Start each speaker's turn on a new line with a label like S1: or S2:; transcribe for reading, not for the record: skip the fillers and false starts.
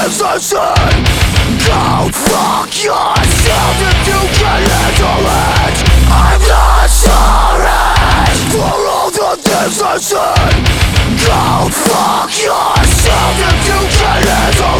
S1: things I say. Go fuck yourself if you can handle it. I'm not sorry for all the things I say. Go fuck yourself if you can handle it.